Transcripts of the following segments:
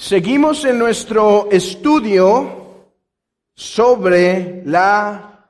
Seguimos en nuestro estudio sobre la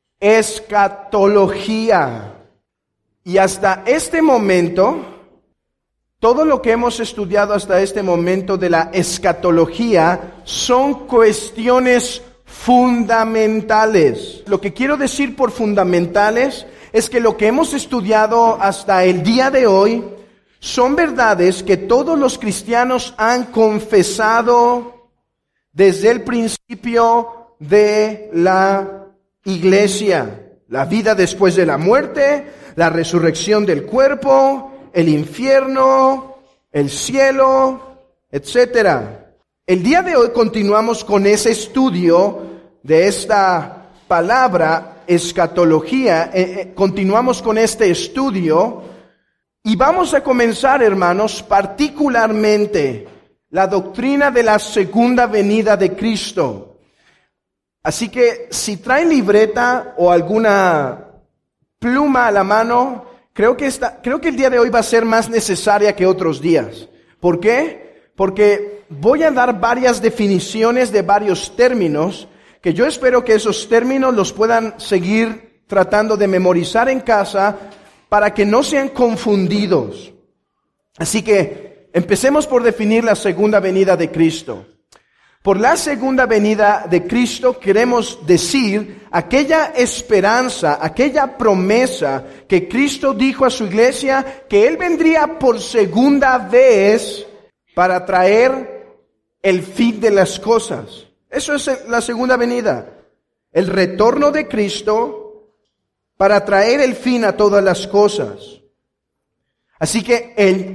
escatología. Y hasta este momento, todo lo que hemos estudiado hasta este momento de la escatología son cuestiones fundamentales. Lo que quiero decir por fundamentales es que lo que hemos estudiado hasta el día de hoy son verdades que todos los cristianos han confesado desde el principio de la iglesia. La vida después de la muerte, la resurrección del cuerpo, el infierno, el cielo, etc. El día de hoy continuamos con ese estudio de esta palabra escatología. Continuamos con este estudio. Y vamos a comenzar, hermanos, particularmente la doctrina de la segunda venida de Cristo. Así que si traen libreta o alguna pluma a la mano, creo que el día de hoy va a ser más necesaria que otros días. ¿Por qué? Porque voy a dar varias definiciones de varios términos que yo espero que esos términos los puedan seguir tratando de memorizar en casa para que no sean confundidos. Así que empecemos por definir la segunda venida de Cristo. Por la segunda venida de Cristo queremos decir aquella esperanza, aquella promesa que Cristo dijo a su iglesia que Él vendría por segunda vez para traer el fin de las cosas. Eso es la segunda venida. El retorno de Cristo para traer el fin a todas las cosas. Así que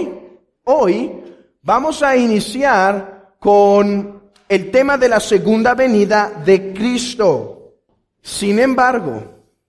hoy vamos a iniciar con el tema de la segunda venida de Cristo. Sin embargo,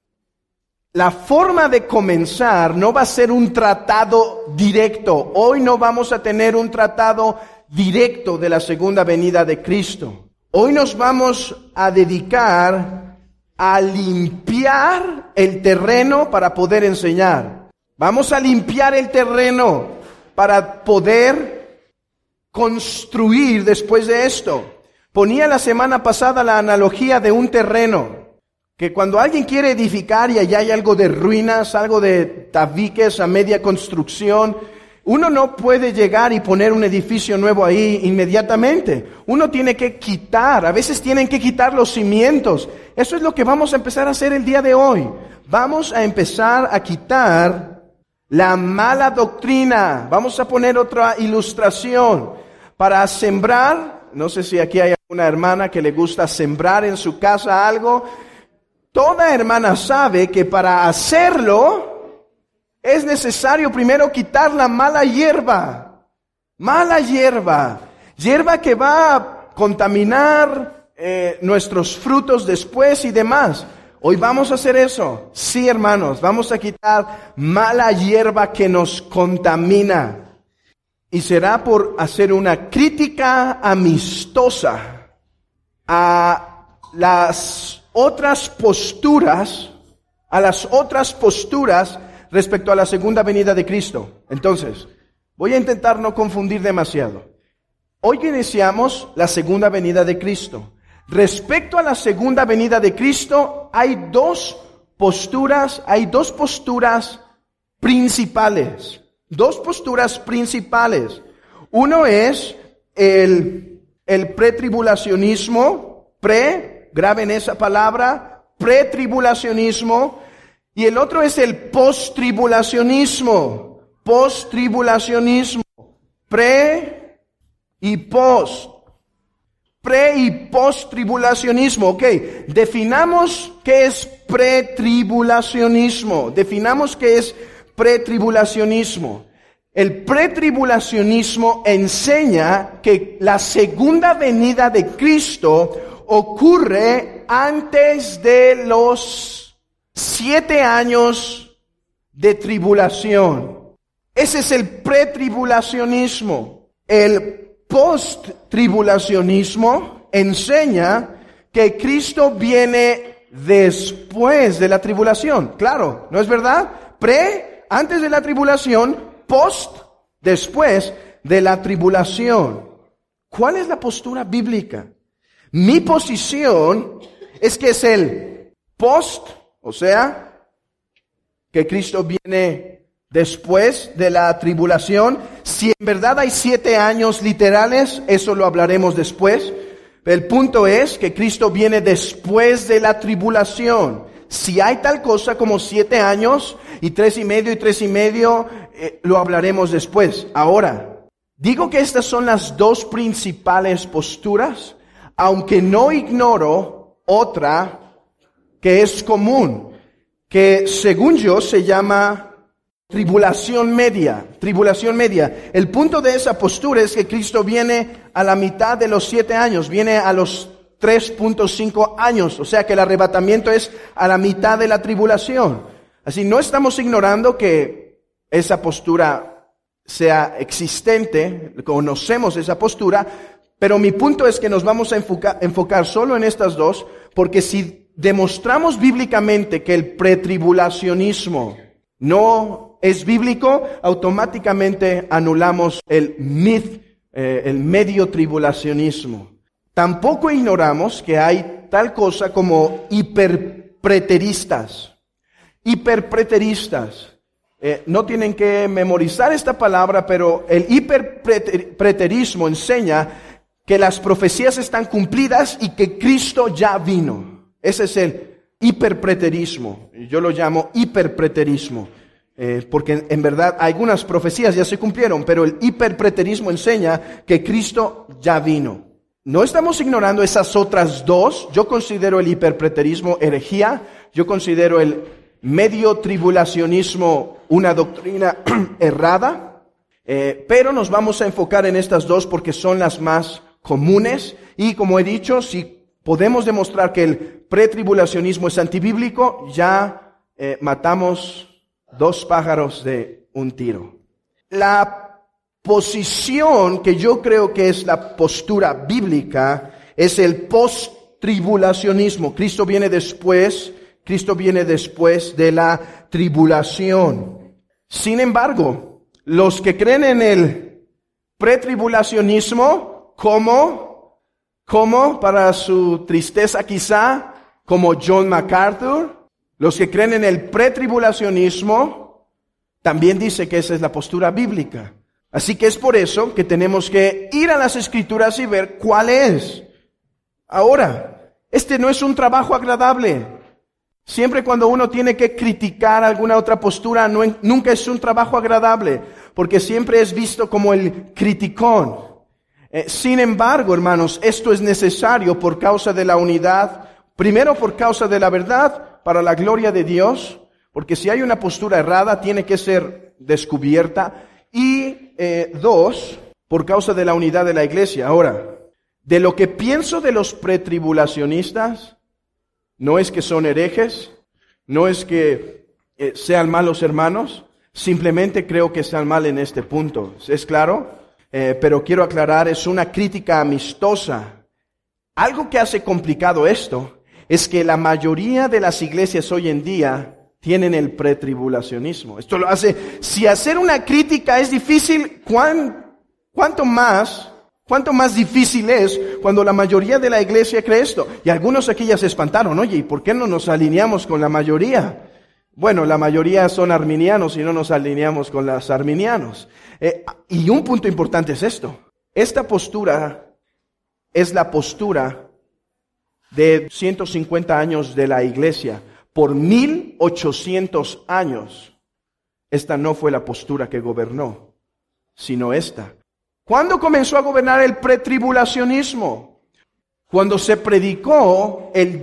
la forma de comenzar no va a ser un tratado directo. Hoy no vamos a tener un tratado directo de la segunda venida de Cristo. Hoy nos vamos a dedicar a limpiar el terreno para poder enseñar. Vamos a limpiar el terreno para poder construir después de esto. Ponía la semana pasada la analogía de un terreno, que cuando alguien quiere edificar y allá hay algo de ruinas, algo de tabiques a media construcción, uno no puede llegar y poner un edificio nuevo ahí inmediatamente. Uno tiene que quitar, a veces tienen que quitar los cimientos. Eso es lo que vamos a empezar a hacer el día de hoy. Vamos a empezar a quitar la mala doctrina. Vamos a poner otra ilustración. Para sembrar, no sé si aquí hay una hermana que le gusta sembrar en su casa algo. Toda hermana sabe que para hacerlo es necesario primero quitar la mala hierba que va a contaminar nuestros frutos después y demás. Hoy vamos a hacer eso. Sí, hermanos, vamos a quitar mala hierba que nos contamina. Y será por hacer una crítica amistosa a las otras posturas respecto a la segunda venida de Cristo. Entonces, voy a intentar no confundir demasiado. Hoy iniciamos la segunda venida de Cristo. Respecto a la segunda venida de Cristo, hay dos posturas principales. Dos posturas principales. Uno es el pretribulacionismo, graben esa palabra, pretribulacionismo. Y el otro es el postribulacionismo. Pre y postribulacionismo. Ok, definamos qué es pretribulacionismo. El pretribulacionismo enseña que la segunda venida de Cristo ocurre antes de los 7 años de tribulación. Ese es el pretribulacionismo. El posttribulacionismo enseña que Cristo viene después de la tribulación. Claro, ¿no es verdad? Antes de la tribulación, después de la tribulación. ¿Cuál es la postura bíblica? Mi posición es que es el post, o sea, que Cristo viene después de la tribulación. Si en verdad hay 7 años literales, eso lo hablaremos después. El punto es que Cristo viene después de la tribulación. Si hay tal cosa como 7 años y 3,5 y 3,5, lo hablaremos después. Ahora, digo que estas son las dos principales posturas, aunque no ignoro otra que es común, que según yo se llama tribulación media. Tribulación media. El punto de esa postura es que Cristo viene a la mitad de los 7 años, viene a los 3.5 años, o sea que el arrebatamiento es a la mitad de la tribulación. Así, no estamos ignorando que esa postura sea existente, conocemos esa postura, pero mi punto es que nos vamos a enfocar solo en estas dos, porque si demostramos bíblicamente que el pretribulacionismo no es bíblico, automáticamente anulamos el medio tribulacionismo. Tampoco ignoramos que hay tal cosa como hiperpreteristas. Hiperpreteristas. No tienen que memorizar esta palabra, pero el hiperpreterismo enseña que las profecías están cumplidas y que Cristo ya vino. Ese es el hiperpreterismo. Yo lo llamo hiperpreterismo. Porque en verdad algunas profecías ya se cumplieron, pero el hiperpreterismo enseña que Cristo ya vino. No estamos ignorando esas otras dos. Yo considero el hiperpreterismo herejía. Yo considero el medio tribulacionismo una doctrina errada. Pero nos vamos a enfocar en estas dos porque son las más comunes. Y como he dicho, si podemos demostrar que el pretribulacionismo es antibíblico, ya matamos 2 pájaros de un tiro. La posición que yo creo que es la postura bíblica es el post-tribulacionismo. Cristo viene después de la tribulación. Sin embargo, los que creen en el pretribulacionismo, como para su tristeza quizá, como John MacArthur, los que creen en el pretribulacionismo, también dice que esa es la postura bíblica. Así que es por eso que tenemos que ir a las Escrituras y ver cuál es. Ahora, este no es un trabajo agradable. Siempre cuando uno tiene que criticar alguna otra postura, nunca es un trabajo agradable, porque siempre es visto como el criticón. Sin embargo, hermanos, esto es necesario por causa de la unidad, primero por causa de la verdad, para la gloria de Dios, porque si hay una postura errada, tiene que ser descubierta. Y 2, por causa de la unidad de la iglesia. Ahora, de lo que pienso de los pretribulacionistas, no es que son herejes, no es que sean malos hermanos, simplemente creo que están mal en este punto. ¿Es claro? Pero quiero aclarar, es una crítica amistosa. Algo que hace complicado esto es que la mayoría de las iglesias hoy en día tienen el pretribulacionismo. Esto lo hace, si hacer una crítica es difícil, ¿cuánto más difícil es cuando la mayoría de la iglesia cree esto? Y algunos aquí ya se espantaron, oye, ¿y por qué no nos alineamos con la mayoría? Bueno, la mayoría son arminianos y no nos alineamos con los arminianos. Y un punto importante es esto. Esta postura es la postura de 150 años de la iglesia. Por 1800 años, esta no fue la postura que gobernó, sino esta. ¿Cuándo comenzó a gobernar el pretribulacionismo? Cuando se predicó el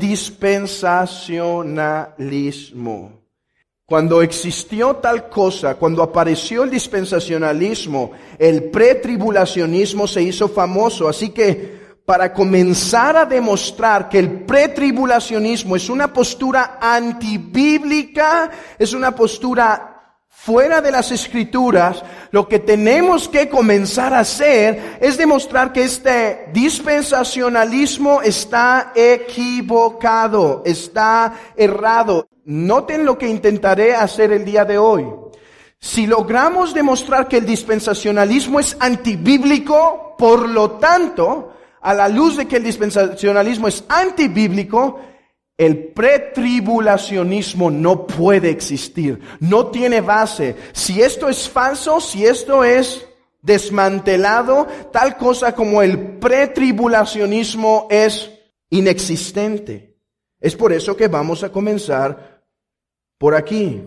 dispensacionalismo. Cuando existió tal cosa, cuando apareció el dispensacionalismo, el pretribulacionismo se hizo famoso. Así que para comenzar a demostrar que el pretribulacionismo es una postura antibíblica, es una postura fuera de las Escrituras, lo que tenemos que comenzar a hacer es demostrar que este dispensacionalismo está equivocado, está errado. Noten lo que intentaré hacer el día de hoy. Si logramos demostrar que el dispensacionalismo es antibíblico, por lo tanto, a la luz de que el dispensacionalismo es antibíblico, el pretribulacionismo no puede existir, no tiene base. Si esto es falso, si esto es desmantelado, tal cosa como el pretribulacionismo es inexistente. Es por eso que vamos a comenzar por aquí.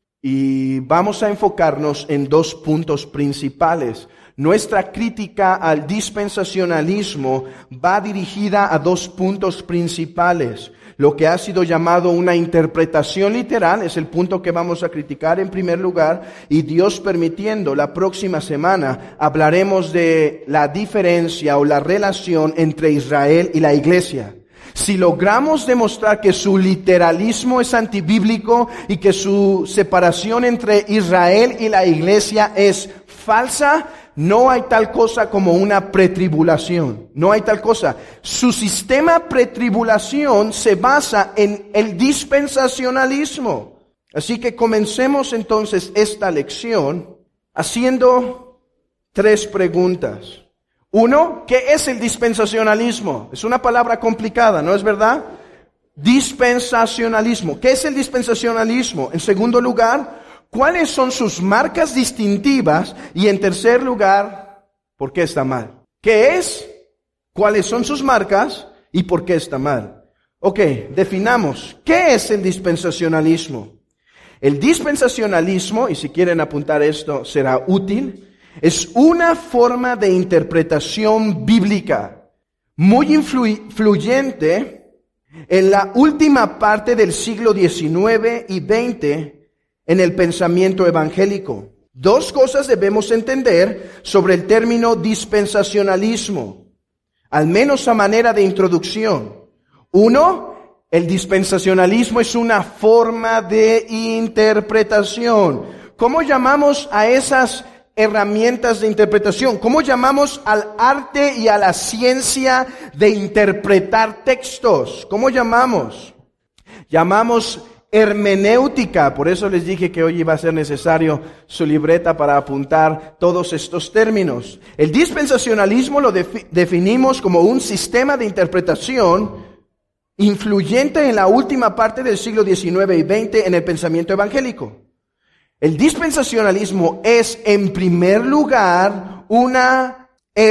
Y vamos a enfocarnos en dos puntos principales. Nuestra crítica al dispensacionalismo va dirigida a dos puntos principales. Lo que ha sido llamado una interpretación literal es el punto que vamos a criticar en primer lugar. Y Dios permitiendo, la próxima semana hablaremos de la diferencia o la relación entre Israel y la iglesia. Si logramos demostrar que su literalismo es antibíblico y que su separación entre Israel y la iglesia es falsa, no hay tal cosa como una pretribulación. No hay tal cosa. Su sistema pretribulación se basa en el dispensacionalismo. Así que comencemos entonces esta lección haciendo tres preguntas. Uno, ¿qué es el dispensacionalismo? Es una palabra complicada, ¿no es verdad? Dispensacionalismo. ¿Qué es el dispensacionalismo? En segundo lugar, ¿cuáles son sus marcas distintivas? Y en tercer lugar, ¿por qué está mal? ¿Qué es? ¿Cuáles son sus marcas? ¿Y por qué está mal? Ok, definamos. ¿Qué es el dispensacionalismo? El dispensacionalismo, y si quieren apuntar esto será útil, es una forma de interpretación bíblica muy influyente en la última parte del siglo XIX y XX en el pensamiento evangélico. Dos cosas debemos entender sobre el término dispensacionalismo, al menos a manera de introducción. Uno, el dispensacionalismo es una forma de interpretación. ¿Cómo llamamos a esas herramientas de interpretación? ¿Cómo llamamos al arte y a la ciencia de interpretar textos? ¿Cómo llamamos? Llamamos hermenéutica. Por eso les dije que hoy iba a ser necesario su libreta para apuntar todos estos términos. El dispensacionalismo lo definimos como un sistema de interpretación influyente en la última parte del siglo XIX y XX en el pensamiento evangélico. El dispensacionalismo es, en primer lugar, una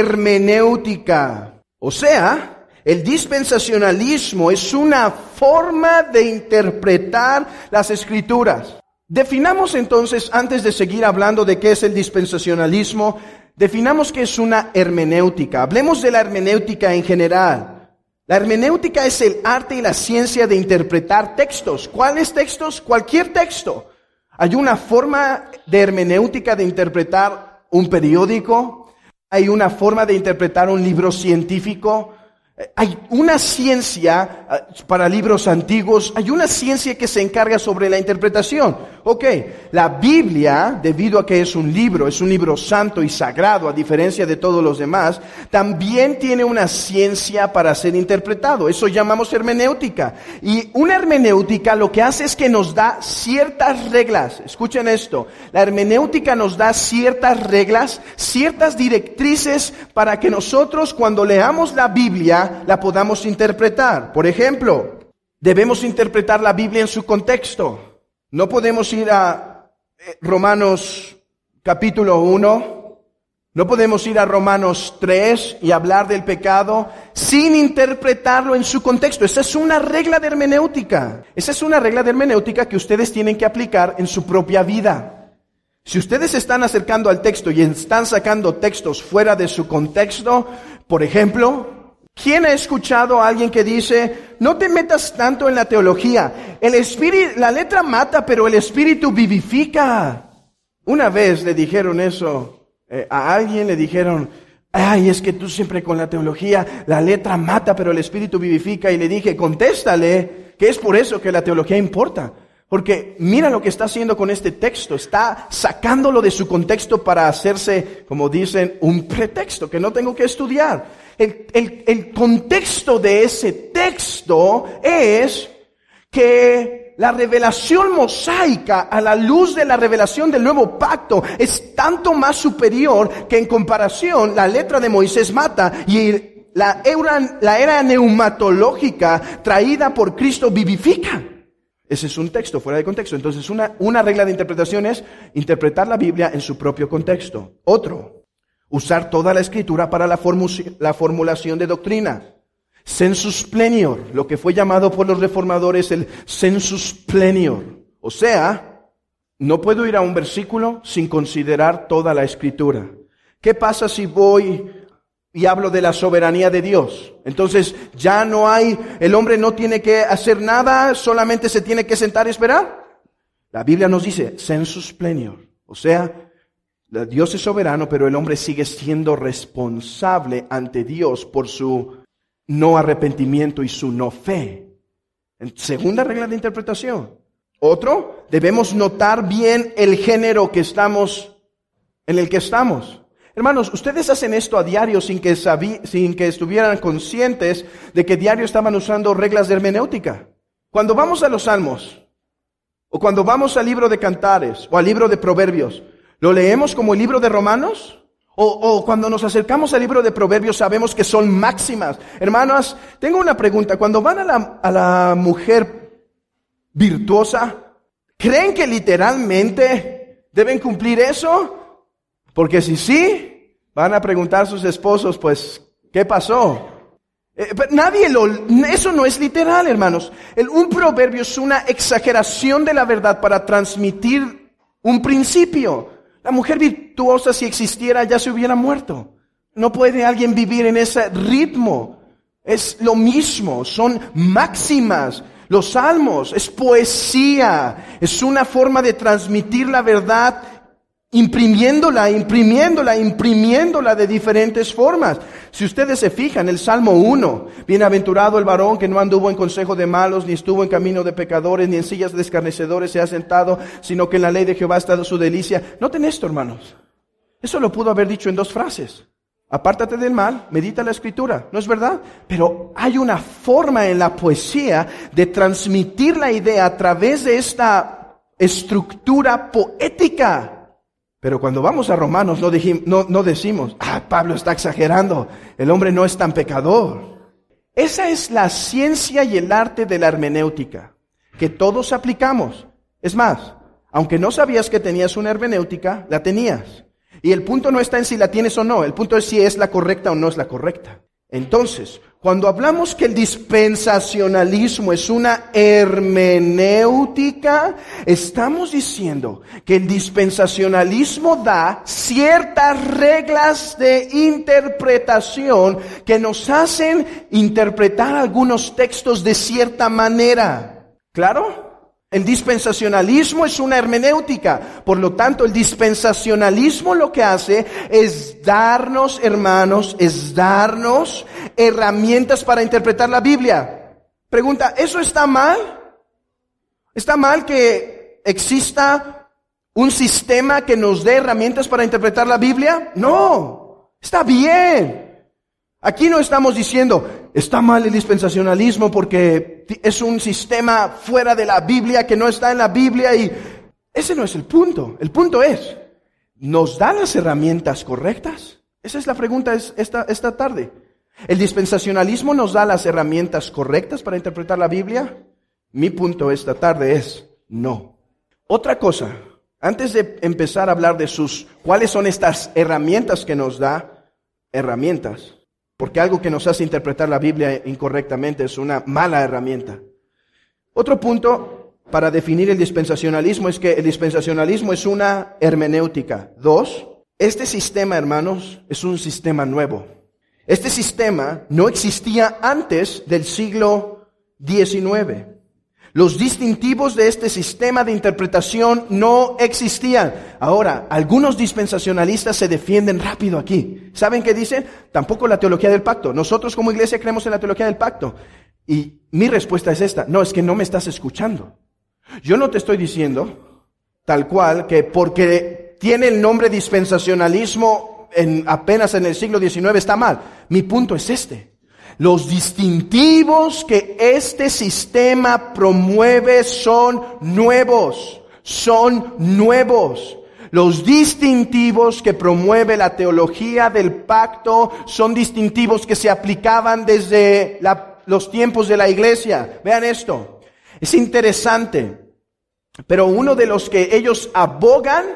hermenéutica. O sea, el dispensacionalismo es una forma de interpretar las Escrituras. Definamos entonces, antes de seguir hablando de qué es el dispensacionalismo, definamos qué es una hermenéutica. Hablemos de la hermenéutica en general. La hermenéutica es el arte y la ciencia de interpretar textos. ¿Cuáles textos? Cualquier texto. Hay una forma de hermenéutica de interpretar un periódico. Hay una forma de interpretar un libro científico. Hay una ciencia para libros antiguos. Hay una ciencia que se encarga sobre la interpretación. Ok, la Biblia, debido a que es un libro santo y sagrado, a diferencia de todos los demás, también tiene una ciencia para ser interpretado. Eso llamamos hermenéutica. Y una hermenéutica lo que hace es que nos da ciertas reglas. Escuchen esto. La hermenéutica nos da ciertas reglas, ciertas directrices para que nosotros cuando leamos la Biblia la podamos interpretar. Por ejemplo, debemos interpretar la Biblia en su contexto. No podemos ir a Romanos capítulo 1, no podemos ir a Romanos 3 y hablar del pecado sin interpretarlo en su contexto. Esa es una regla de hermenéutica. Esa es una regla de hermenéutica que ustedes tienen que aplicar en su propia vida. Si ustedes se están acercando al texto y están sacando textos fuera de su contexto, por ejemplo, ¿quién ha escuchado a alguien que dice, no te metas tanto en la teología? La letra mata, pero el espíritu vivifica. Una vez le dijeron eso a alguien, le dijeron, ay, es que tú siempre con la teología, la letra mata, pero el espíritu vivifica. Y le dije, contéstale que es por eso que la teología importa. Porque mira lo que está haciendo con este texto. Está sacándolo de su contexto para hacerse, como dicen, un pretexto que no tengo que estudiar. El contexto de ese texto es que la revelación mosaica a la luz de la revelación del nuevo pacto es tanto más superior que en comparación la letra de Moisés mata y la era neumatológica traída por Cristo vivifica. Ese es un texto fuera de contexto. Entonces una regla de interpretación es interpretar la Biblia en su propio contexto. Otro, usar toda la Escritura para la formulación de doctrina. Sensus plenior, lo que fue llamado por los reformadores el sensus plenior. O sea, no puedo ir a un versículo sin considerar toda la Escritura. ¿Qué pasa si voy y hablo de la soberanía de Dios? Entonces ya no hay, el hombre no tiene que hacer nada, solamente se tiene que sentar y esperar. La Biblia nos dice sensus plenior. O sea, Dios es soberano, pero el hombre sigue siendo responsable ante Dios por su no arrepentimiento y su no fe. Segunda regla de interpretación. Otro, debemos notar bien el género en el que estamos. Hermanos, ustedes hacen esto a diario sin que estuvieran conscientes de que diario estaban usando reglas de hermenéutica. Cuando vamos a los Salmos, o cuando vamos al libro de Cantares, o al libro de Proverbios, ¿lo leemos como el libro de Romanos? O cuando nos acercamos al libro de Proverbios sabemos que son máximas. Hermanos, tengo una pregunta. Cuando van a la mujer virtuosa, ¿creen que literalmente deben cumplir eso? Porque si sí, van a preguntar a sus esposos, pues, ¿qué pasó? Eso no es literal, hermanos. Un proverbio es una exageración de la verdad para transmitir un principio. La mujer virtuosa, si existiera, ya se hubiera muerto. No puede alguien vivir en ese ritmo. Es lo mismo, son máximas. Los salmos es poesía, es una forma de transmitir la verdad, imprimiéndola de diferentes formas. Si ustedes se fijan, el Salmo 1, bienaventurado el varón que no anduvo en consejo de malos, ni estuvo en camino de pecadores, ni en sillas de escarnecedores se ha sentado, sino que en la ley de Jehová ha estado su delicia. Noten esto, hermanos. Eso lo pudo haber dicho en 2 frases. Apártate del mal, medita la Escritura, ¿no es verdad? Pero hay una forma en la poesía de transmitir la idea a través de esta estructura poética. Pero cuando vamos a Romanos no decimos, Pablo está exagerando, el hombre no es tan pecador. Esa es la ciencia y el arte de la hermenéutica, que todos aplicamos. Es más, aunque no sabías que tenías una hermenéutica, la tenías. Y el punto no está en si la tienes o no, el punto es si es la correcta o no es la correcta. Entonces, cuando hablamos que el dispensacionalismo es una hermenéutica, estamos diciendo que el dispensacionalismo da ciertas reglas de interpretación que nos hacen interpretar algunos textos de cierta manera. ¿Claro? El dispensacionalismo es una hermenéutica. Por lo tanto, el dispensacionalismo lo que hace es darnos, hermanos, herramientas para interpretar la Biblia. Pregunta, ¿eso está mal? ¿Está mal que exista un sistema que nos dé herramientas para interpretar la Biblia? No, está bien. Aquí no estamos diciendo, está mal el dispensacionalismo porque es un sistema fuera de la Biblia que no está en la Biblia y ese no es el punto. El punto es, ¿nos da las herramientas correctas? Esa es la pregunta esta tarde. ¿El dispensacionalismo nos da las herramientas correctas para interpretar la Biblia? Mi punto esta tarde es no. Otra cosa, antes de empezar a hablar de cuáles son estas herramientas que nos da, porque algo que nos hace interpretar la Biblia incorrectamente es una mala herramienta. Otro punto para definir el dispensacionalismo es que el dispensacionalismo es una hermenéutica. 2, este sistema, hermanos, es un sistema nuevo. Este sistema no existía antes del siglo XIX. Los distintivos de este sistema de interpretación no existían. Ahora, algunos dispensacionalistas se defienden rápido aquí. ¿Saben qué dicen? Tampoco la teología del pacto. Nosotros como iglesia creemos en la teología del pacto. Y mi respuesta es esta. No, es que no me estás escuchando. Yo no te estoy diciendo, tal cual, que porque tiene el nombre dispensacionalismo apenas en el siglo XIX está mal. Mi punto es este. Los distintivos que este sistema promueve son nuevos. Los distintivos que promueve la teología del pacto son distintivos que se aplicaban desde los tiempos de la iglesia. Vean esto. Es interesante. Pero uno de los que ellos abogan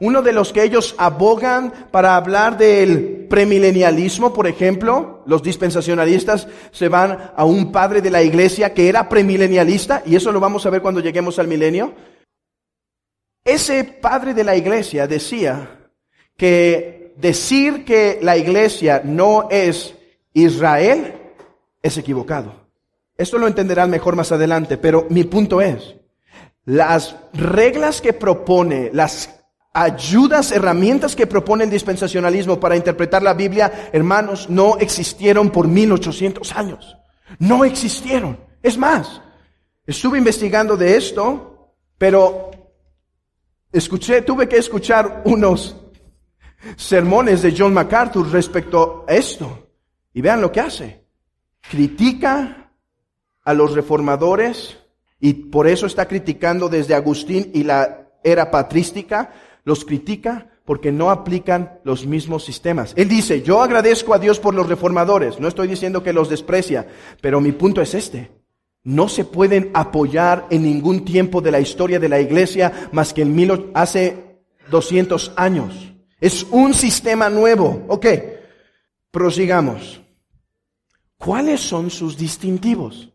para hablar del premilenialismo, por ejemplo, los dispensacionalistas se van a un padre de la iglesia que era premilenialista, y eso lo vamos a ver cuando lleguemos al milenio. Ese padre de la iglesia decía que decir que la iglesia no es Israel es equivocado. Esto lo entenderán mejor más adelante, pero mi punto es, las reglas que propone, las ayudas, herramientas que propone el dispensacionalismo para interpretar la Biblia, hermanos, no existieron por 1800 años. No existieron. Es más, estuve investigando de esto, pero tuve que escuchar unos sermones de John MacArthur respecto a esto. Y vean lo que hace. Critica a los reformadores, y por eso está criticando desde Agustín y la era patrística. Los critica porque no aplican los mismos sistemas. Él dice, yo agradezco a Dios por los reformadores. No estoy diciendo que los desprecia, pero mi punto es este. No se pueden apoyar en ningún tiempo de la historia de la iglesia más que hace 200 años. Es un sistema nuevo. Ok, prosigamos. ¿Cuáles son sus distintivos?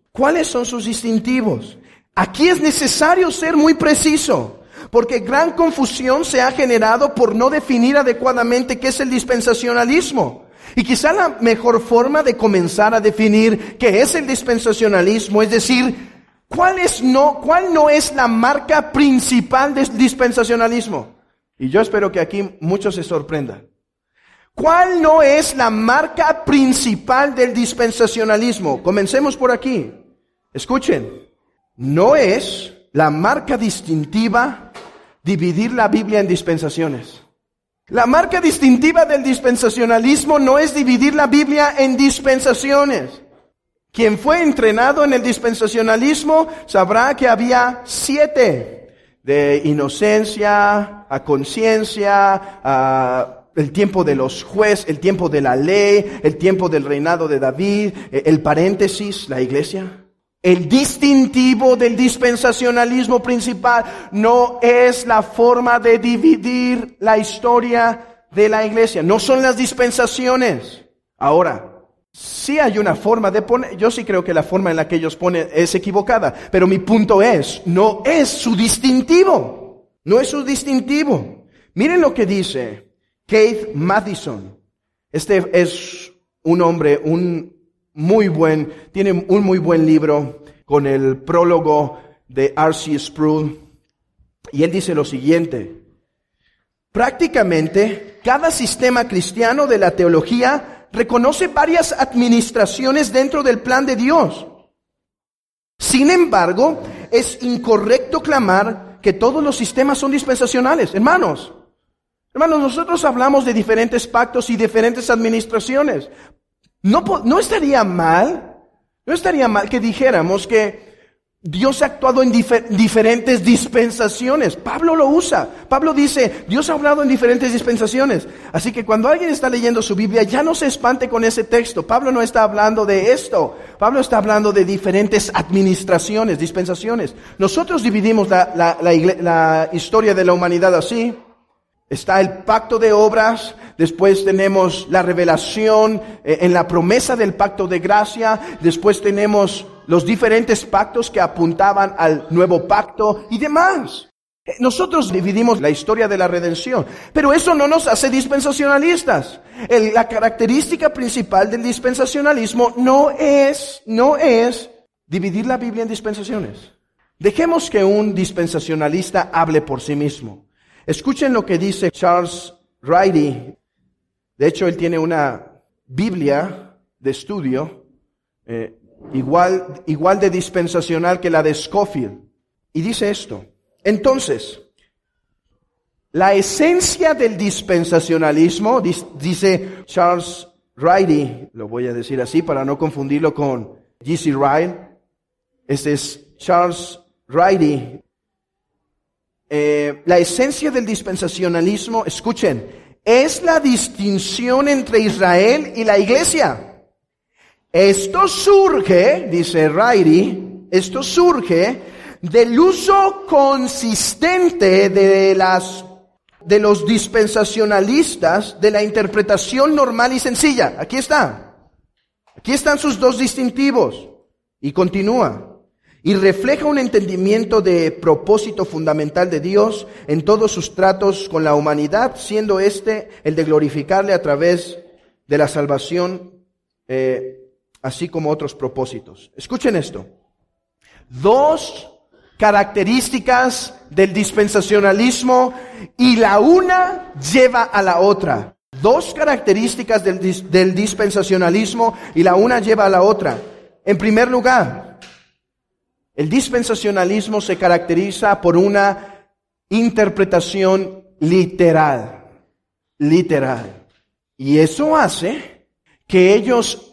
Aquí es necesario ser muy preciso, porque gran confusión se ha generado por no definir adecuadamente qué es el dispensacionalismo. Y quizá la mejor forma de comenzar a definir qué es el dispensacionalismo es decir, ¿cuál no es la marca principal del dispensacionalismo? Y yo espero que aquí muchos se sorprendan. ¿Cuál no es la marca principal del dispensacionalismo? Comencemos por aquí. Escuchen, no es la marca distintiva dividir la Biblia en dispensaciones. La marca distintiva del dispensacionalismo no es dividir la Biblia en dispensaciones. Quien fue entrenado en el dispensacionalismo sabrá que había 7, de inocencia a conciencia, a el tiempo de los jueces, el tiempo de la ley, el tiempo del reinado de David, el paréntesis, la iglesia. El distintivo del dispensacionalismo principal no es la forma de dividir la historia de la iglesia. No son las dispensaciones. Ahora, sí hay una forma de poner. Yo sí creo que la forma en la que ellos ponen es equivocada. Pero mi punto es, no es su distintivo. No es su distintivo. Miren lo que dice Keith Mathison. Este es un hombre, tiene un muy buen libro con el prólogo de R.C. Sproul. Y él dice lo siguiente: prácticamente cada sistema cristiano de la teología reconoce varias administraciones dentro del plan de Dios. Sin embargo, es incorrecto clamar que todos los sistemas son dispensacionales. Hermanos, nosotros hablamos de diferentes pactos y diferentes administraciones. No estaría mal que dijéramos que Dios ha actuado en diferentes dispensaciones. Pablo lo usa. Pablo dice, Dios ha hablado en diferentes dispensaciones. Así que cuando alguien está leyendo su Biblia, ya no se espante con ese texto. Pablo no está hablando de esto. Pablo está hablando de diferentes administraciones, dispensaciones. Nosotros dividimos la historia de la humanidad así. Está el pacto de obras, después tenemos la revelación en la promesa del pacto de gracia, después tenemos los diferentes pactos que apuntaban al nuevo pacto y demás. Nosotros dividimos la historia de la redención, pero eso no nos hace dispensacionalistas. La característica principal del dispensacionalismo no es dividir la Biblia en dispensaciones. Dejemos que un dispensacionalista hable por sí mismo. Escuchen lo que dice Charles Ridey. De hecho, él tiene una Biblia de estudio, igual de dispensacional que la de Scofield. Y dice esto: entonces, la esencia del dispensacionalismo, dice Charles Riley, lo voy a decir así para no confundirlo con G.C. Ryle. Este es Charles Riley. La esencia del dispensacionalismo, escuchen, es la distinción entre Israel y la iglesia. Esto surge, dice Riley, esto surge del uso consistente de los dispensacionalistas de la interpretación normal y sencilla. Aquí está. Aquí están sus dos distintivos. Y continúa. Y refleja un entendimiento de propósito fundamental de Dios en todos sus tratos con la humanidad, siendo este el de glorificarle a través de la salvación, así como otros propósitos. Escuchen esto. Dos características del dispensacionalismo y la una lleva a la otra. Dos características del dispensacionalismo y la una lleva a la otra. En primer lugar, el dispensacionalismo se caracteriza por una interpretación literal. Y eso hace que ellos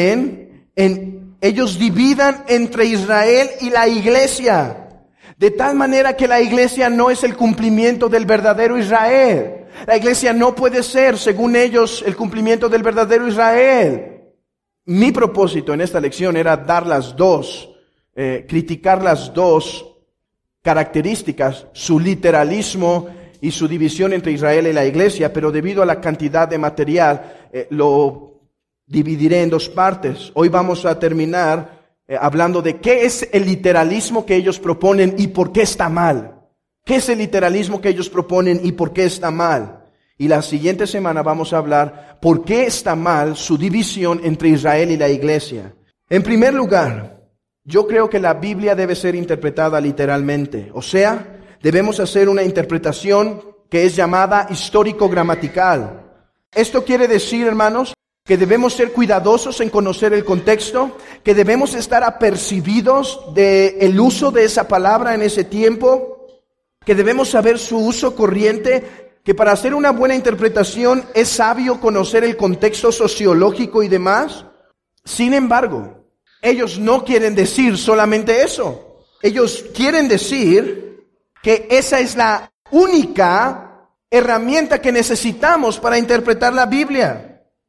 ellos dividan entre Israel y la iglesia. De tal manera que la iglesia no es el cumplimiento del verdadero Israel. La iglesia no puede ser, según ellos, el cumplimiento del verdadero Israel. Mi propósito en esta lección era dar las dos, criticar las dos características, su literalismo y su división entre Israel y la iglesia, pero debido a la cantidad de material, lo dividiré en dos partes. Hoy vamos a terminar hablando de qué es el literalismo que ellos proponen y por qué está mal. ¿Qué es el literalismo que ellos proponen y por qué está mal? Y la siguiente semana vamos a hablar por qué está mal su división entre Israel y la iglesia. En primer lugar, yo creo que la Biblia debe ser interpretada literalmente. O sea, debemos hacer una interpretación que es llamada histórico-gramatical. Esto quiere decir, hermanos, que debemos ser cuidadosos en conocer el contexto, que debemos estar apercibidos del uso de esa palabra en ese tiempo, que debemos saber su uso corriente, que para hacer una buena interpretación es sabio conocer el contexto sociológico y demás. Sin embargo, ellos no quieren decir solamente eso. Ellos quieren decir que esa es la única herramienta que necesitamos para interpretar la Biblia.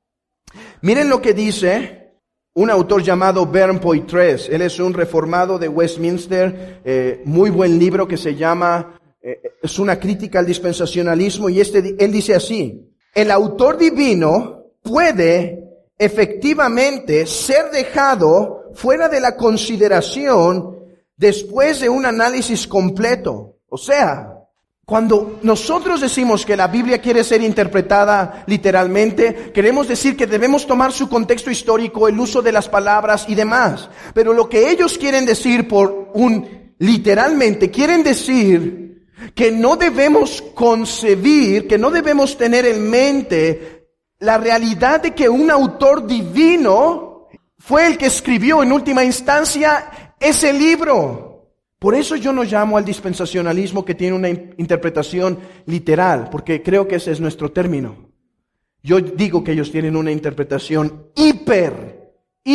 Miren lo que dice un autor llamado Vern Poitres. Él es un reformado de Westminster, muy buen libro que se llama, es una crítica al dispensacionalismo, y él dice así: el autor divino puede efectivamente ser dejado fuera de la consideración después de un análisis completo. O sea, cuando nosotros decimos que la Biblia quiere ser interpretada literalmente, queremos decir que debemos tomar su contexto histórico, el uso de las palabras y demás. Pero lo que ellos quieren decir por literalmente, quieren decir que no debemos concebir, que no debemos tener en mente la realidad de que un autor divino fue el que escribió en última instancia ese libro. Por eso yo no llamo al dispensacionalismo que tiene una interpretación literal, porque creo que ese es nuestro término. Yo digo que ellos tienen una interpretación hiper.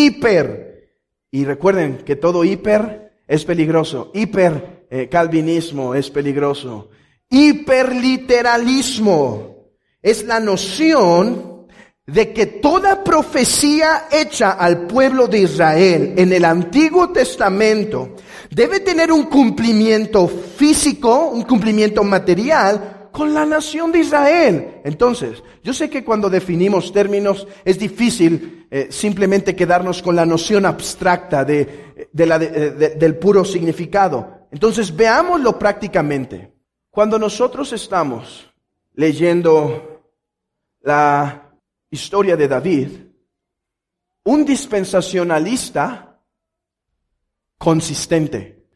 Y recuerden que todo hiper es peligroso. Calvinismo es peligroso. Hiperliteralismo es la noción de que toda profecía hecha al pueblo de Israel en el Antiguo Testamento debe tener un cumplimiento físico, un cumplimiento material con la nación de Israel. Entonces, yo sé que cuando definimos términos es difícil simplemente quedarnos con la noción abstracta del puro significado. Entonces, veámoslo prácticamente. Cuando nosotros estamos leyendo la historia de David, un dispensacionalista consistente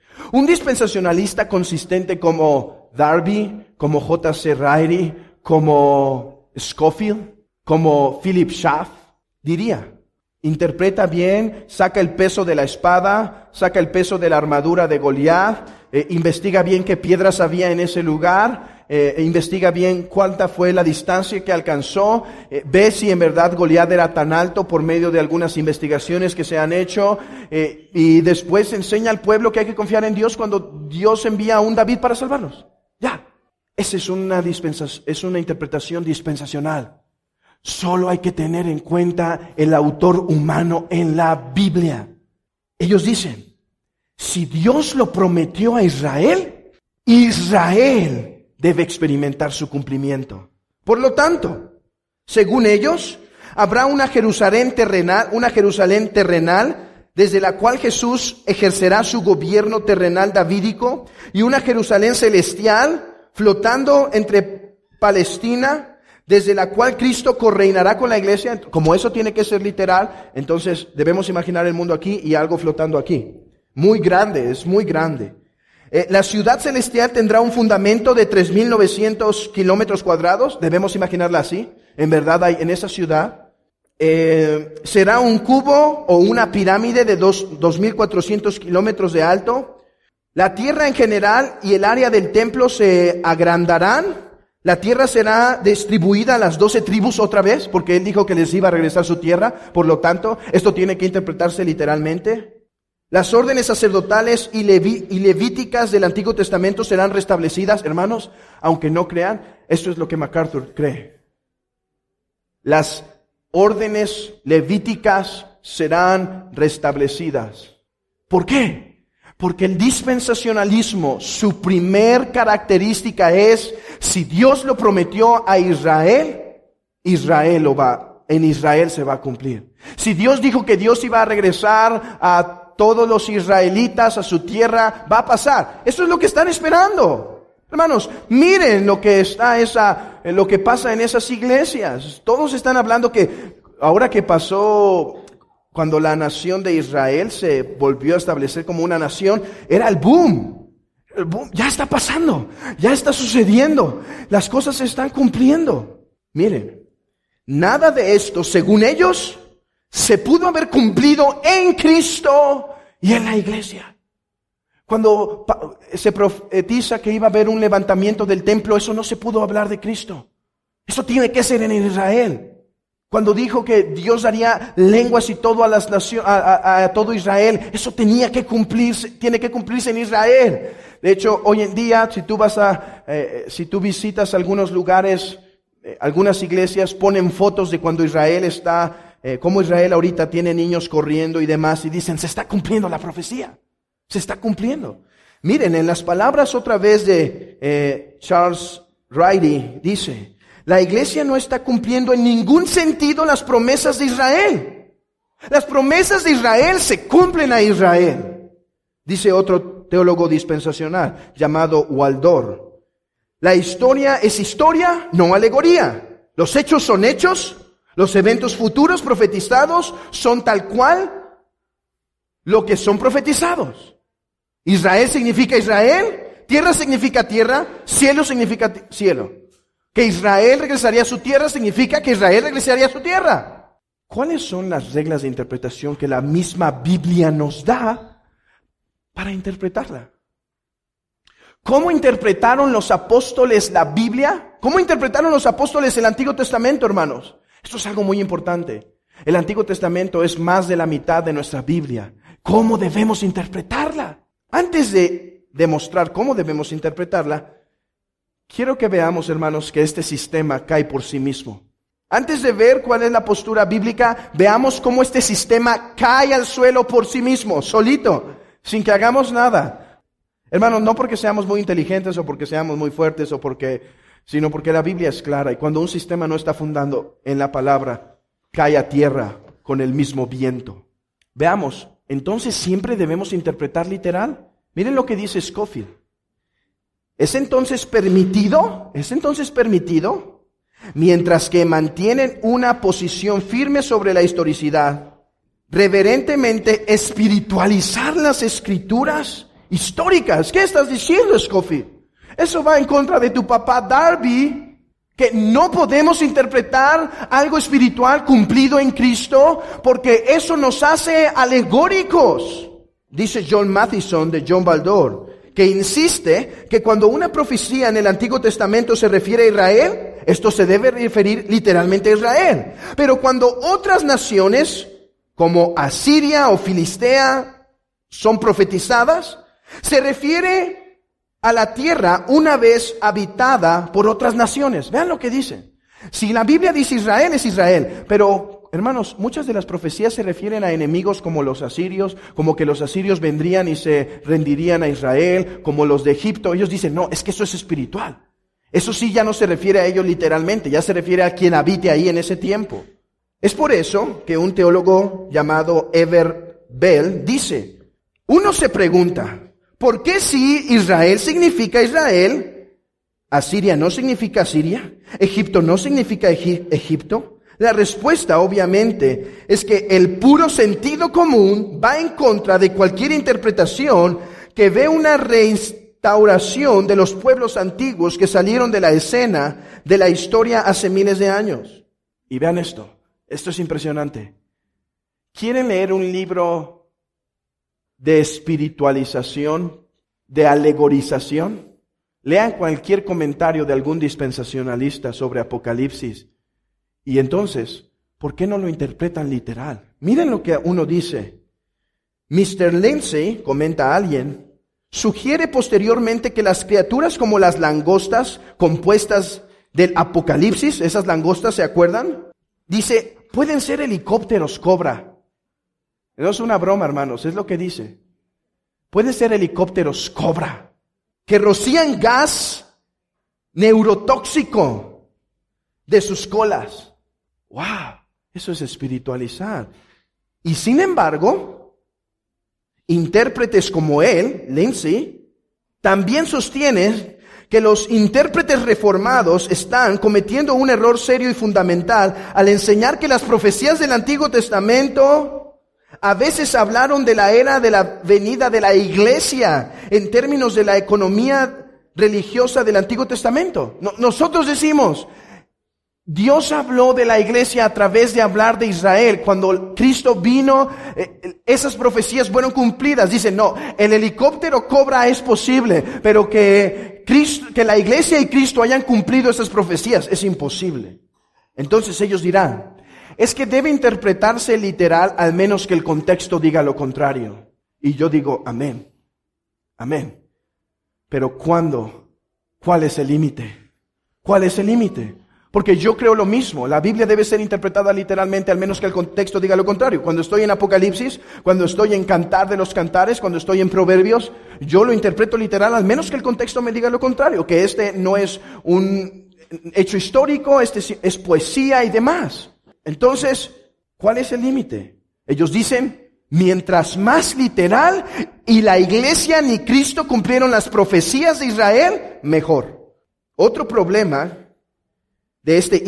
como Darby, como J.C. Riley, como Scofield, como Philip Schaff, diría, interpreta bien, saca el peso de la espada, saca el peso de la armadura de Goliat, investiga bien qué piedras había en ese lugar, investiga bien cuánta fue la distancia que alcanzó, ve si en verdad Goliat era tan alto por medio de algunas investigaciones que se han hecho, y después enseña al pueblo que hay que confiar en Dios cuando Dios envía a un David para salvarlos. Ya, esa es una interpretación dispensacional. Solo hay que tener en cuenta el autor humano en la Biblia. Ellos dicen, si Dios lo prometió a Israel, Israel debe experimentar su cumplimiento. Por lo tanto, según ellos, habrá una Jerusalén terrenal desde la cual Jesús ejercerá su gobierno terrenal davídico, y una Jerusalén celestial flotando entre Palestina, desde la cual Cristo correinará con la iglesia. Como eso tiene que ser literal, entonces debemos imaginar el mundo aquí y algo flotando aquí. Muy grande, es muy grande. La ciudad celestial tendrá un fundamento de 3.900 kilómetros cuadrados. Debemos imaginarla así. En verdad hay en esa ciudad. Será un cubo o una pirámide de 2.400 kilómetros de alto. La tierra en general y el área del templo se agrandarán. La tierra será distribuida a las 12 tribus otra vez, porque Él dijo que les iba a regresar su tierra. Por lo tanto, esto tiene que interpretarse literalmente. Las órdenes sacerdotales y levíticas del Antiguo Testamento serán restablecidas. Hermanos, aunque no crean, esto es lo que MacArthur cree. Las órdenes levíticas serán restablecidas. ¿Por qué? Porque el dispensacionalismo, su primer característica es, si Dios lo prometió a Israel, en Israel se va a cumplir. Si Dios dijo que Dios iba a regresar a todos los israelitas a su tierra, va a pasar. Eso es lo que están esperando. Hermanos, miren lo que pasa en esas iglesias. Todos están hablando que ahora que pasó, cuando la nación de Israel se volvió a establecer como una nación, era el boom. El boom ya está pasando, ya está sucediendo. Las cosas se están cumpliendo. Miren, nada de esto, según ellos, se pudo haber cumplido en Cristo y en la iglesia. Cuando se profetiza que iba a haber un levantamiento del templo, eso no se pudo hablar de Cristo. Eso tiene que ser en Israel. Cuando dijo que Dios daría lenguas y todo a las naciones, a todo Israel, eso tiene que cumplirse en Israel. De hecho, hoy en día, si tú visitas algunos lugares, algunas iglesias ponen fotos de cuando Israel está, como Israel ahorita tiene niños corriendo y demás, y dicen, se está cumpliendo la profecía. Se está cumpliendo. Miren, en las palabras otra vez de Charles Riley, dice, la iglesia no está cumpliendo en ningún sentido las promesas de Israel. Las promesas de Israel se cumplen a Israel. Dice otro teólogo dispensacional llamado Waldor. La historia es historia, no alegoría. Los hechos son hechos. Los eventos futuros profetizados son tal cual lo que son profetizados. Israel significa Israel, tierra significa tierra, cielo significa cielo. Que Israel regresaría a su tierra significa que Israel regresaría a su tierra. ¿Cuáles son las reglas de interpretación que la misma Biblia nos da para interpretarla? ¿Cómo interpretaron los apóstoles la Biblia? ¿Cómo interpretaron los apóstoles el Antiguo Testamento, hermanos? Esto es algo muy importante. El Antiguo Testamento es más de la mitad de nuestra Biblia. ¿Cómo debemos interpretarla? Antes de demostrar cómo debemos interpretarla, quiero que veamos, hermanos, que este sistema cae por sí mismo. Antes de ver cuál es la postura bíblica, veamos cómo este sistema cae al suelo por sí mismo, solito, sin que hagamos nada. Hermanos, no porque seamos muy inteligentes o porque seamos muy fuertes sino porque la Biblia es clara. Y cuando un sistema no está fundando en la palabra, cae a tierra con el mismo viento. Veamos, entonces siempre debemos interpretar literal. Miren lo que dice Scofield. ¿Es entonces permitido? Mientras que mantienen una posición firme sobre la historicidad, reverentemente espiritualizar las escrituras históricas. ¿Qué estás diciendo, Scofield? Eso va en contra de tu papá Darby, que no podemos interpretar algo espiritual cumplido en Cristo, porque eso nos hace alegóricos. Dice John Mathison de John Baldor, que insiste que cuando una profecía en el Antiguo Testamento se refiere a Israel, esto se debe referir literalmente a Israel. Pero cuando otras naciones, como Asiria o Filistea, son profetizadas, se refiere a la tierra una vez habitada por otras naciones. Vean lo que dice. Si la Biblia dice Israel, es Israel, pero hermanos, muchas de las profecías se refieren a enemigos como los asirios, como que los asirios vendrían y se rendirían a Israel, como los de Egipto. Ellos dicen, no, es que eso es espiritual. Eso sí ya no se refiere a ellos literalmente, ya se refiere a quien habite ahí en ese tiempo. Es por eso que un teólogo llamado Eber Bell dice, uno se pregunta, ¿por qué si Israel significa Israel, Asiria no significa Asiria, Egipto no significa Egipto? La respuesta, obviamente, es que el puro sentido común va en contra de cualquier interpretación que ve una restauración de los pueblos antiguos que salieron de la escena de la historia hace miles de años. Y vean esto es impresionante. ¿Quieren leer un libro de espiritualización, de alegorización? Lean cualquier comentario de algún dispensacionalista sobre Apocalipsis. Y entonces, ¿por qué no lo interpretan literal? Miren lo que uno dice. Mr. Lindsay, comenta alguien, sugiere posteriormente que las criaturas como las langostas compuestas del Apocalipsis, esas langostas, ¿se acuerdan? Dice, pueden ser helicópteros Cobra. No es una broma, hermanos, es lo que dice. Pueden ser helicópteros Cobra, que rocían gas neurotóxico de sus colas. ¡Wow! Eso es espiritualizar. Y sin embargo, intérpretes como él, Lindsay, también sostienen que los intérpretes reformados están cometiendo un error serio y fundamental al enseñar que las profecías del Antiguo Testamento a veces hablaron de la era de la venida de la iglesia en términos de la economía religiosa del Antiguo Testamento. Nosotros decimos, Dios habló de la iglesia a través de hablar de Israel. Cuando Cristo vino, esas profecías fueron cumplidas. Dicen, no, el helicóptero Cobra es posible, pero que la iglesia y Cristo hayan cumplido esas profecías es imposible. Entonces ellos dirán, es que debe interpretarse literal al menos que el contexto diga lo contrario. Y yo digo, amén, amén. Pero ¿cuándo? ¿Cuál es el límite? ¿Cuál es el límite? Porque yo creo lo mismo, la Biblia debe ser interpretada literalmente, al menos que el contexto diga lo contrario. Cuando estoy en Apocalipsis, cuando estoy en Cantar de los Cantares, cuando estoy en Proverbios, yo lo interpreto literal, al menos que el contexto me diga lo contrario, que este no es un hecho histórico, este es poesía y demás. Entonces, ¿cuál es el límite? Ellos dicen, mientras más literal y la iglesia ni Cristo cumplieron las profecías de Israel, mejor. Otro problema de este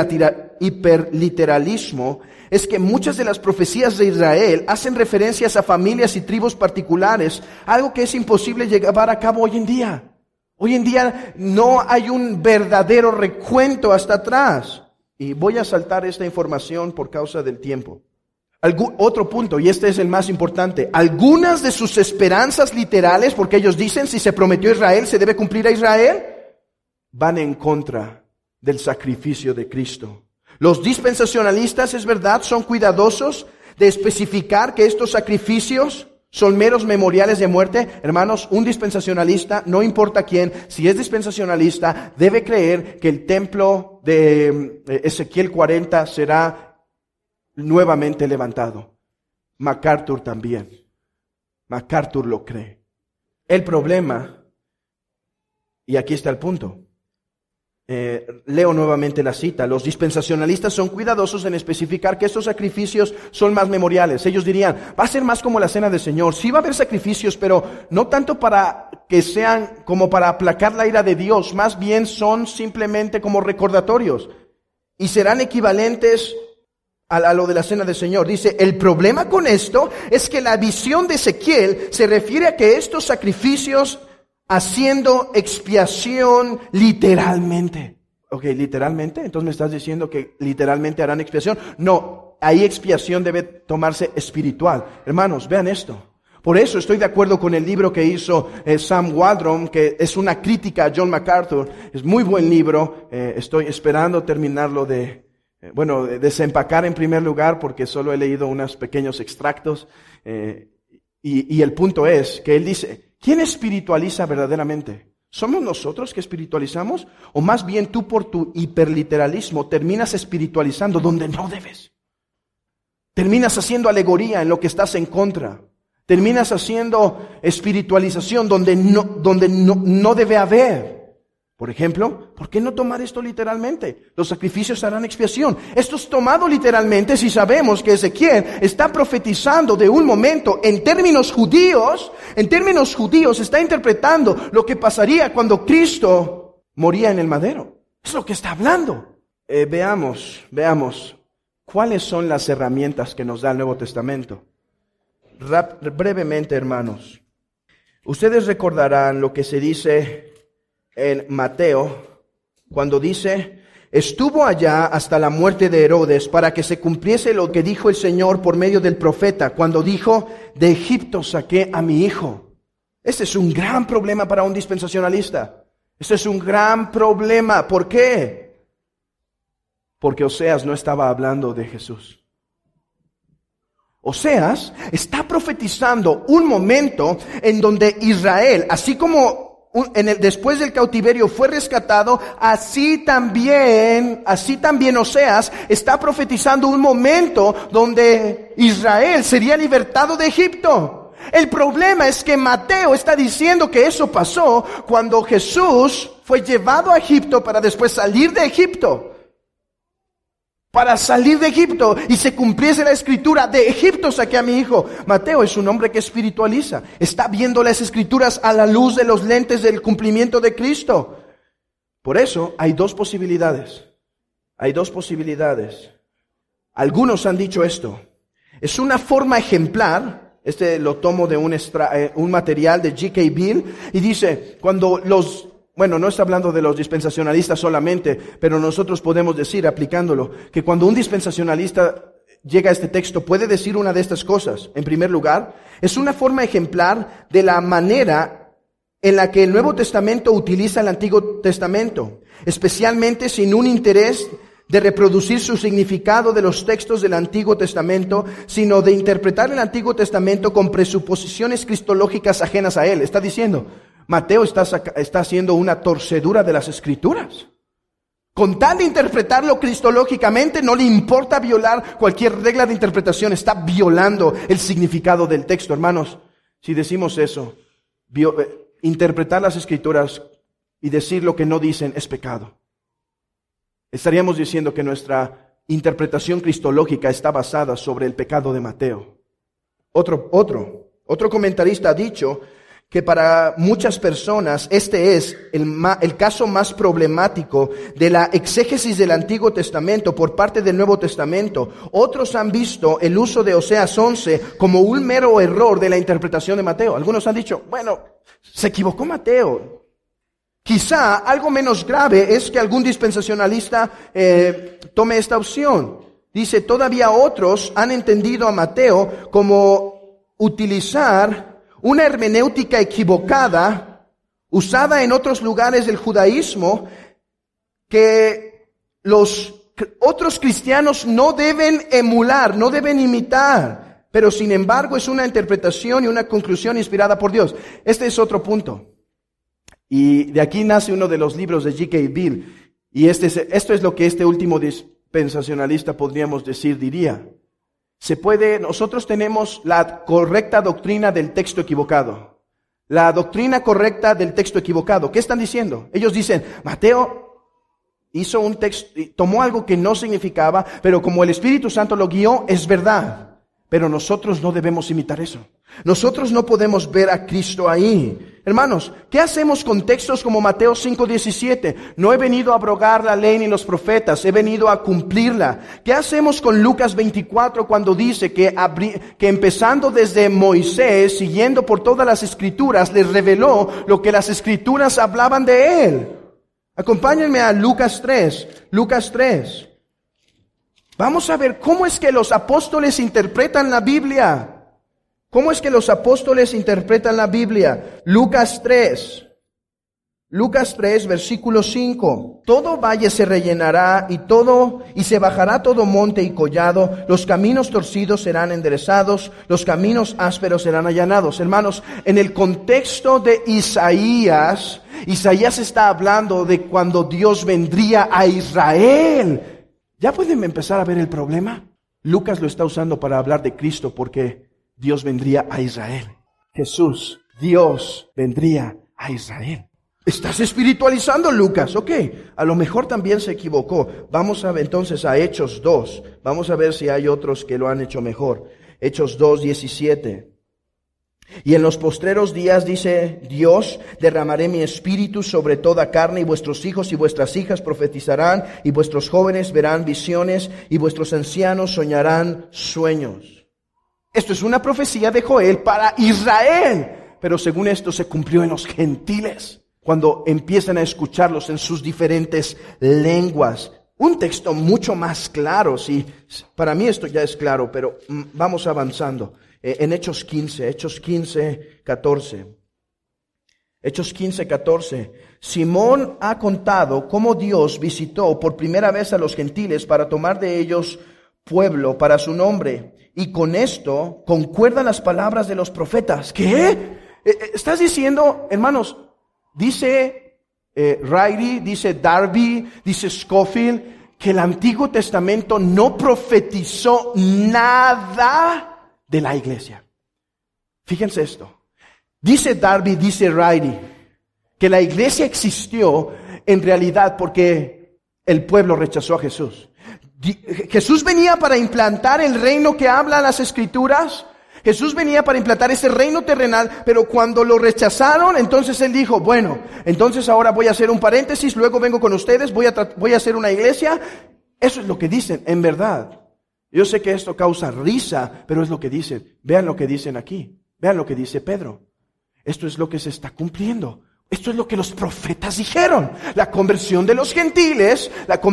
hiperliteralismo es que muchas de las profecías de Israel hacen referencias a familias y tribus particulares, algo que es imposible llevar a cabo hoy en día. Hoy en día no hay un verdadero recuento hasta atrás. Y voy a saltar esta información por causa del tiempo. Otro punto, y este es el más importante, algunas de sus esperanzas literales, porque ellos dicen, si se prometió a Israel, se debe cumplir a Israel, van en contra del sacrificio de Cristo. Los dispensacionalistas, es verdad, son cuidadosos de especificar que estos sacrificios son meros memoriales de muerte. Hermanos, un dispensacionalista, no importa quién, si es dispensacionalista, debe creer que el templo de Ezequiel 40 será nuevamente levantado. MacArthur también. MacArthur lo cree. El problema, y aquí está el punto, leo nuevamente la cita. Los dispensacionalistas son cuidadosos en especificar que estos sacrificios son más memoriales. Ellos dirían, va a ser más como la cena del Señor. Sí va a haber sacrificios, pero no tanto para que sean como para aplacar la ira de Dios. Más bien son simplemente como recordatorios. Y serán equivalentes a lo de la cena del Señor. Dice, el problema con esto es que la visión de Ezequiel se refiere a que estos sacrificios haciendo expiación literalmente. Ok, literalmente, entonces me estás diciendo que literalmente harán expiación. No, ahí expiación debe tomarse espiritual. Hermanos, vean esto. Por eso estoy de acuerdo con el libro que hizo Sam Waldron, que es una crítica a John MacArthur. Es muy buen libro. Estoy esperando terminarlo de desempacar en primer lugar, porque solo he leído unos pequeños extractos. Y el punto es que él dice, ¿quién espiritualiza verdaderamente? ¿Somos nosotros que espiritualizamos? ¿O más bien tú por tu hiperliteralismo terminas espiritualizando donde no debes? Terminas haciendo alegoría en lo que estás en contra. Terminas haciendo espiritualización donde no debe haber. Por ejemplo, ¿por qué no tomar esto literalmente? Los sacrificios harán expiación. Esto es tomado literalmente si sabemos que Ezequiel está profetizando de un momento en términos judíos está interpretando lo que pasaría cuando Cristo moría en el madero. Es lo que está hablando. Veamos cuáles son las herramientas que nos da el Nuevo Testamento. Brevemente, hermanos, ustedes recordarán lo que se dice en Mateo, cuando dice, estuvo allá hasta la muerte de Herodes para que se cumpliese lo que dijo el Señor por medio del profeta, cuando dijo, de Egipto saqué a mi hijo. Este es un gran problema para un dispensacionalista. Este es un gran problema. ¿Por qué? Porque Oseas no estaba hablando de Jesús. Oseas está profetizando un momento en donde Israel, así como después del cautiverio fue rescatado, así también Oseas está profetizando un momento donde Israel sería libertado de Egipto. El problema es que Mateo está diciendo que eso pasó cuando Jesús fue llevado a Egipto para después salir de Egipto. Para salir de Egipto y se cumpliese la escritura, de Egipto saqué a mi hijo. Mateo es un hombre que espiritualiza. Está viendo las escrituras a la luz de los lentes del cumplimiento de Cristo. Por eso hay dos posibilidades. Algunos han dicho esto. Es una forma ejemplar. Lo tomo de un material de G.K. Beale. Y dice, no está hablando de los dispensacionalistas solamente, pero nosotros podemos decir, aplicándolo, que cuando un dispensacionalista llega a este texto, puede decir una de estas cosas. En primer lugar, es una forma ejemplar de la manera en la que el Nuevo Testamento utiliza el Antiguo Testamento, especialmente sin un interés de reproducir su significado de los textos del Antiguo Testamento, sino de interpretar el Antiguo Testamento con presuposiciones cristológicas ajenas a él. Está diciendo, Mateo está haciendo una torcedura de las Escrituras. Con tal de interpretarlo cristológicamente, no le importa violar cualquier regla de interpretación. Está violando el significado del texto. Hermanos, si decimos eso, interpretar las Escrituras y decir lo que no dicen es pecado. Estaríamos diciendo que nuestra interpretación cristológica está basada sobre el pecado de Mateo. Otro comentarista ha dicho que para muchas personas este es el caso más problemático de la exégesis del Antiguo Testamento por parte del Nuevo Testamento. Otros han visto el uso de Oseas 11 como un mero error de la interpretación de Mateo. Algunos han dicho, se equivocó Mateo. Quizá algo menos grave es que algún dispensacionalista tome esta opción. Dice, todavía otros han entendido a Mateo como utilizar una hermenéutica equivocada, usada en otros lugares del judaísmo, que los otros cristianos no deben emular, no deben imitar, pero sin embargo es una interpretación y una conclusión inspirada por Dios. Este es otro punto. Y de aquí nace uno de los libros de G.K. Beale, y esto es lo que este último dispensacionalista podríamos diría. Nosotros tenemos la correcta doctrina del texto equivocado. La doctrina correcta del texto equivocado. ¿Qué están diciendo? Ellos dicen, Mateo hizo un texto, tomó algo que no significaba, pero como el Espíritu Santo lo guió, es verdad. Pero nosotros no debemos imitar eso. Nosotros no podemos ver a Cristo ahí. Hermanos, ¿qué hacemos con textos como Mateo 5:17? No he venido a abrogar la ley ni los profetas, he venido a cumplirla. ¿Qué hacemos con Lucas 24 cuando dice que empezando desde Moisés, siguiendo por todas las Escrituras, les reveló lo que las Escrituras hablaban de él? Acompáñenme a Lucas 3. Vamos a ver cómo es que los apóstoles interpretan la Biblia. ¿Cómo es que los apóstoles interpretan la Biblia? Lucas 3, versículo 5. Todo valle se rellenará y se bajará todo monte y collado. Los caminos torcidos serán enderezados, los caminos ásperos serán allanados. Hermanos, en el contexto de Isaías está hablando de cuando Dios vendría a Israel. ¿Ya pueden empezar a ver el problema? Lucas lo está usando para hablar de Cristo porque Dios vendría a Israel. Jesús, Dios vendría a Israel. Estás espiritualizando, Lucas. Ok, a lo mejor también se equivocó. Vamos a ver entonces a Hechos 2. Vamos a ver si hay otros que lo han hecho mejor. Hechos 2:17. Y en los postreros días, dice Dios, derramaré mi espíritu sobre toda carne, y vuestros hijos y vuestras hijas profetizarán, y vuestros jóvenes verán visiones, y vuestros ancianos soñarán sueños. Esto es una profecía de Joel para Israel, pero según esto se cumplió en los gentiles, cuando empiezan a escucharlos en sus diferentes lenguas. Un texto mucho más claro, sí, para mí esto ya es claro, pero vamos avanzando. En Hechos 15:14. Hechos 15:14. Simón ha contado cómo Dios visitó por primera vez a los gentiles para tomar de ellos pueblo para su nombre. Y con esto concuerdan las palabras de los profetas. ¿Qué? ¿Estás diciendo, hermanos? Dice Riley, dice Darby, dice Scofield, que el Antiguo Testamento no profetizó nada de la iglesia. Fíjense esto. Dice Darby, dice Riley, que la iglesia existió en realidad porque el pueblo rechazó a Jesús. Jesús venía para implantar el reino que habla las Escrituras. Jesús venía para implantar ese reino terrenal, pero cuando lo rechazaron, entonces Él dijo, bueno, entonces ahora voy a hacer un paréntesis, luego vengo con ustedes, voy a hacer una iglesia. Eso es lo que dicen, en verdad. Yo sé que esto causa risa, pero es lo que dicen. Vean lo que dicen aquí. Vean lo que dice Pedro. Esto es lo que se está cumpliendo. Esto es lo que los profetas dijeron. La conversión de los gentiles,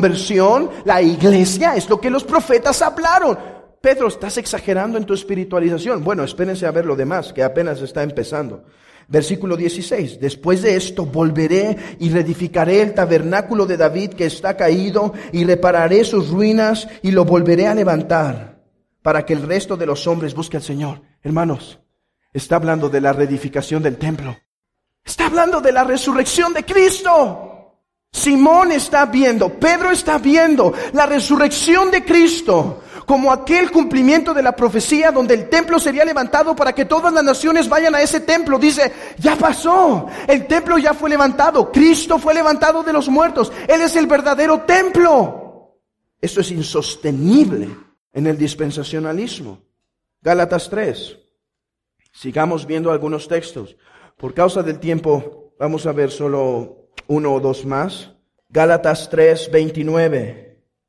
la iglesia, es lo que los profetas hablaron. Pedro, estás exagerando en tu espiritualización. Bueno, espérense a ver lo demás, que apenas está empezando. Versículo 16. Después de esto volveré y reedificaré el tabernáculo de David que está caído, y repararé sus ruinas y lo volveré a levantar, para que el resto de los hombres busque al Señor. Hermanos, está hablando de la reedificación del templo. Está hablando de la resurrección de Cristo. Simón está viendo, Pedro está viendo la resurrección de Cristo como aquel cumplimiento de la profecía donde el templo sería levantado para que todas las naciones vayan a ese templo. Dice, ya pasó, el templo ya fue levantado, Cristo fue levantado de los muertos, Él es el verdadero templo. Esto es insostenible en el dispensacionalismo. Gálatas 3. Sigamos viendo algunos textos. Por causa del tiempo, vamos a ver solo uno o dos más. Gálatas 3:29.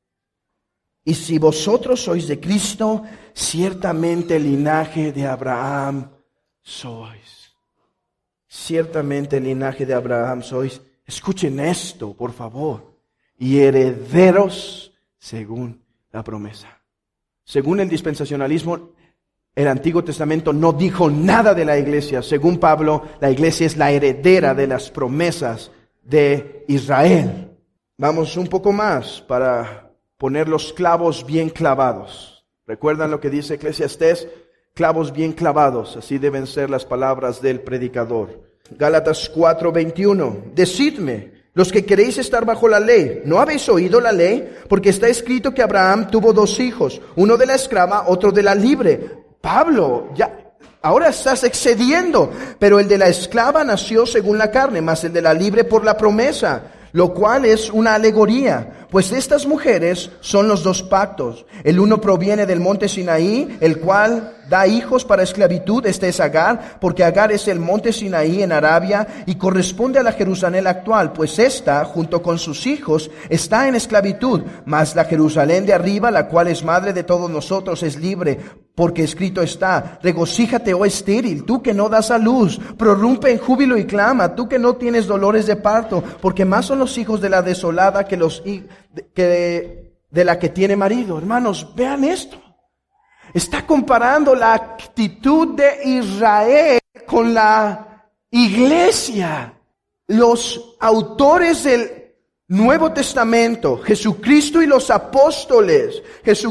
Y si vosotros sois de Cristo, ciertamente linaje de Abraham sois. Ciertamente linaje de Abraham sois. Escuchen esto, por favor. Y herederos según la promesa. Según el dispensacionalismo, el Antiguo Testamento no dijo nada de la iglesia. Según Pablo, la iglesia es la heredera de las promesas de Israel. Vamos un poco más para poner los clavos bien clavados. ¿Recuerdan lo que dice Eclesiastés? Clavos bien clavados, así deben ser las palabras del predicador. Gálatas 4:21. Decidme, los que queréis estar bajo la ley, ¿no habéis oído la ley? Porque está escrito que Abraham tuvo 2 hijos, uno de la esclava, otro de la libre. Pablo, ahora estás excediendo. Pero el de la esclava nació según la carne, mas el de la libre por la promesa, lo cual es una alegoría. Pues estas mujeres son los 2 pactos. El uno proviene del monte Sinaí, el cual da hijos para esclavitud. Este es Agar, porque Agar es el monte Sinaí en Arabia y corresponde a la Jerusalén actual, pues esta, junto con sus hijos, está en esclavitud. Mas la Jerusalén de arriba, la cual es madre de todos nosotros, es libre, porque escrito está, regocíjate, oh estéril, tú que no das a luz, prorrumpe en júbilo y clama, tú que no tienes dolores de parto, porque más son los hijos de la desolada que de la que tiene marido. Hermanos, vean esto. Está comparando la actitud de Israel con la iglesia. Los autores del Nuevo Testamento, Jesucristo y los apóstoles,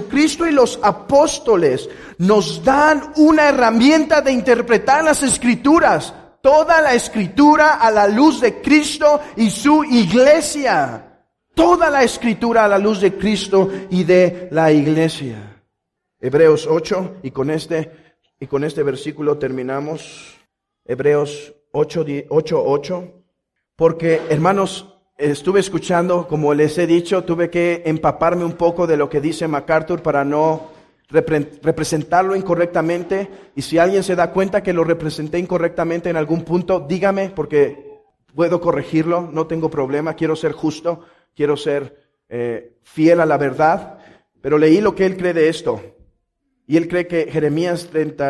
nos dan una herramienta de interpretar las Escrituras, toda la Escritura a la luz de Cristo y su iglesia. Toda la Escritura a la luz de Cristo y de la iglesia. Hebreos 8, y con este versículo terminamos. Hebreos 8. Porque, hermanos, estuve escuchando, como les he dicho, tuve que empaparme un poco de lo que dice MacArthur para no representarlo incorrectamente. Y si alguien se da cuenta que lo representé incorrectamente en algún punto, dígame, porque puedo corregirlo, no tengo problema, quiero ser justo, quiero ser fiel a la verdad. Pero leí lo que él cree de esto. Y él cree que Jeremías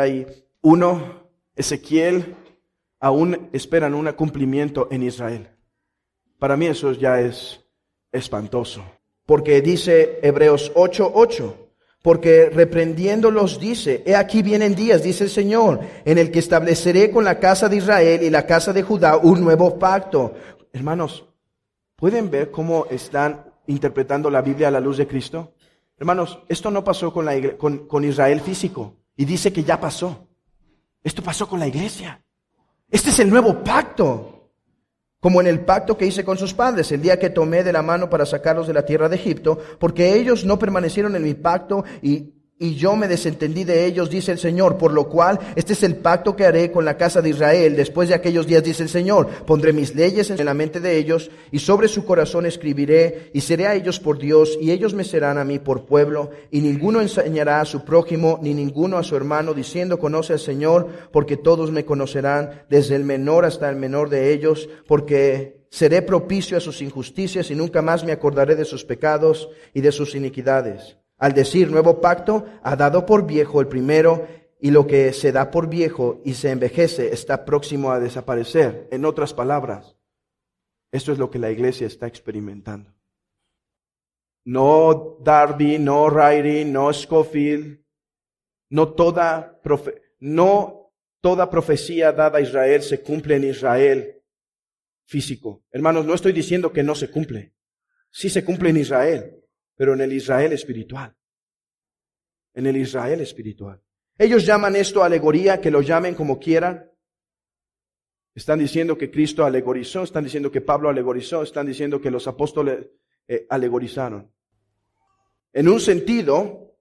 31, Ezequiel, aún esperan un cumplimiento en Israel. Para mí eso ya es espantoso. Porque dice Hebreos 8:8, porque reprendiéndolos dice, he aquí vienen días, dice el Señor, en el que estableceré con la casa de Israel y la casa de Judá un nuevo pacto. Hermanos, ¿pueden ver cómo están interpretando la Biblia a la luz de Cristo? Hermanos, esto no pasó con Israel físico, y dice que ya pasó. Esto pasó con la iglesia. Este es el nuevo pacto. Como en el pacto que hice con sus padres, el día que tomé de la mano para sacarlos de la tierra de Egipto, porque ellos no permanecieron en mi pacto y yo me desentendí de ellos, dice el Señor, por lo cual este es el pacto que haré con la casa de Israel. Después de aquellos días, dice el Señor, pondré mis leyes en la mente de ellos y sobre su corazón escribiré y seré a ellos por Dios y ellos me serán a mí por pueblo y ninguno enseñará a su prójimo ni ninguno a su hermano diciendo conoce al Señor, porque todos me conocerán desde el menor hasta el menor de ellos, porque seré propicio a sus injusticias y nunca más me acordaré de sus pecados y de sus iniquidades. Al decir nuevo pacto, ha dado por viejo el primero, y lo que se da por viejo y se envejece está próximo a desaparecer. En otras palabras, esto es lo que la iglesia está experimentando. No Darby, no Riley, no Scofield, no toda profecía dada a Israel se cumple en Israel físico. Hermanos, no estoy diciendo que no se cumple. Sí se cumple en Israel. Pero en el Israel espiritual. En el Israel espiritual. Ellos llaman esto alegoría, que lo llamen como quieran. Están diciendo que Cristo alegorizó, están diciendo que Pablo alegorizó, están diciendo que los apóstoles alegorizaron. En un sentido,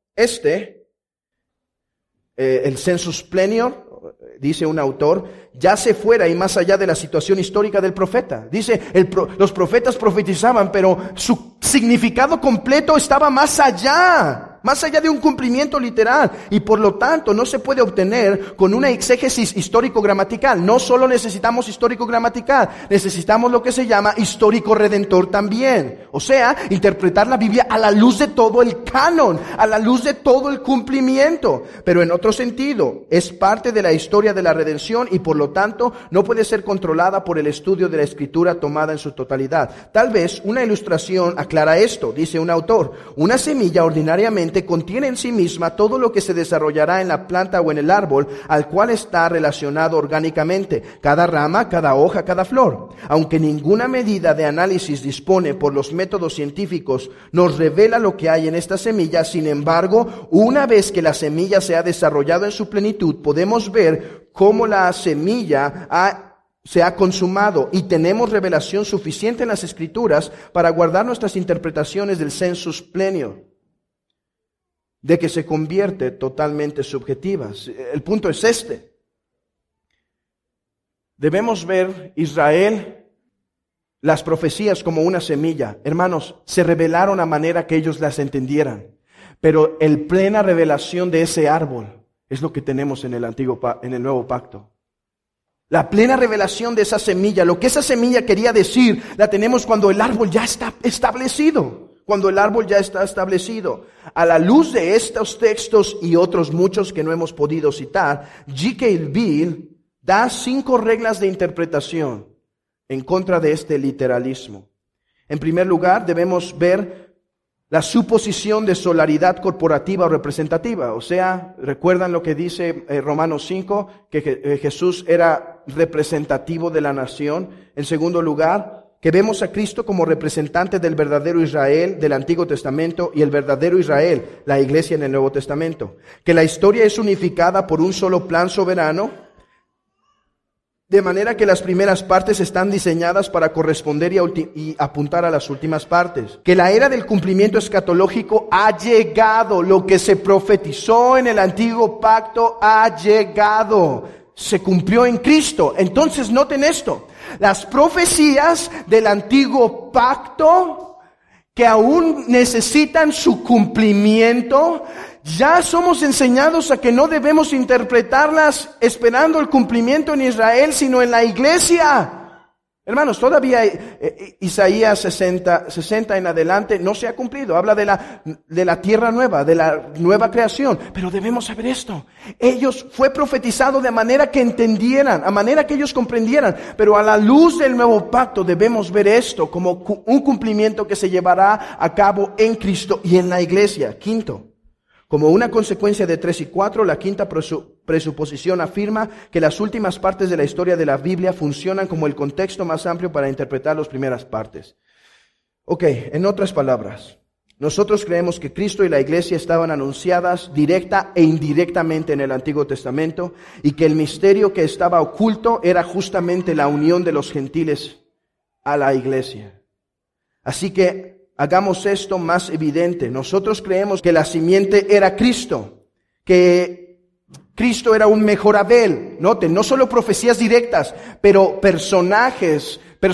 el sensus plenior, dice un autor, ya se fuera y más allá de la situación histórica del profeta. Dice, los profetas profetizaban, pero su significado completo estaba más allá de un cumplimiento literal, y por lo tanto no se puede obtener con una exégesis histórico-gramatical. No solo necesitamos histórico-gramatical, necesitamos lo que se llama histórico-redentor también. O sea, interpretar la Biblia a la luz de todo el canon, a la luz de todo el cumplimiento. Pero en otro sentido, es parte de la historia de la redención y por lo tanto no puede ser controlada por el estudio de la Escritura tomada en su totalidad. Tal vez una ilustración aclara esto, dice un autor. Una semilla ordinariamente contiene en sí misma todo lo que se desarrollará en la planta o en el árbol al cual está relacionado orgánicamente, cada rama, cada hoja, cada flor. Aunque ninguna medida de análisis dispone por los métodos científicos nos revela lo que hay en esta semilla, sin embargo, una vez que la semilla se ha desarrollado en su plenitud, podemos ver cómo la semilla se ha consumado y tenemos revelación suficiente en las Escrituras para guardar nuestras interpretaciones del sensus plenior, de que se convierte totalmente subjetivas. El punto es este. Debemos ver Israel, las profecías como una semilla. Hermanos, se revelaron a manera que ellos las entendieran. Pero el plena revelación de ese árbol es lo que tenemos en el Nuevo Pacto. La plena revelación de esa semilla, lo que esa semilla quería decir, la tenemos cuando el árbol ya está establecido. Cuando el árbol ya está establecido. A la luz de estos textos y otros muchos que no hemos podido citar, G.K. Beale da 5 reglas de interpretación en contra de este literalismo. En primer lugar, debemos ver la suposición de solaridad corporativa o representativa. O sea, ¿recuerdan lo que dice Romanos 5? Que Jesús era representativo de la nación. En segundo lugar, que vemos a Cristo como representante del verdadero Israel del Antiguo Testamento y el verdadero Israel, la iglesia en el Nuevo Testamento. Que la historia es unificada por un solo plan soberano, de manera que las primeras partes están diseñadas para corresponder y apuntar a las últimas partes. Que la era del cumplimiento escatológico ha llegado. Lo que se profetizó en el antiguo pacto ha llegado. Se cumplió en Cristo. Entonces noten esto. Las profecías del antiguo pacto que aún necesitan su cumplimiento, ya somos enseñados a que no debemos interpretarlas esperando el cumplimiento en Israel, sino en la iglesia. Hermanos, todavía Isaías 60 en adelante no se ha cumplido. Habla de la tierra nueva, de la nueva creación. Pero debemos saber esto. Fue profetizado de manera que entendieran, a manera que ellos comprendieran. Pero a la luz del nuevo pacto debemos ver esto como un cumplimiento que se llevará a cabo en Cristo y en la iglesia. Quinto, como una consecuencia de 3 y 4, la quinta presuposición afirma que las últimas partes de la historia de la Biblia funcionan como el contexto más amplio para interpretar las primeras partes. Ok, en otras palabras, nosotros creemos que Cristo y la iglesia estaban anunciadas directa e indirectamente en el Antiguo Testamento y que el misterio que estaba oculto era justamente la unión de los gentiles a la iglesia. Así que hagamos esto más evidente. Nosotros creemos que la simiente era Cristo, que Cristo era un mejor Abel. Noten, no solo profecías directas, pero personajes,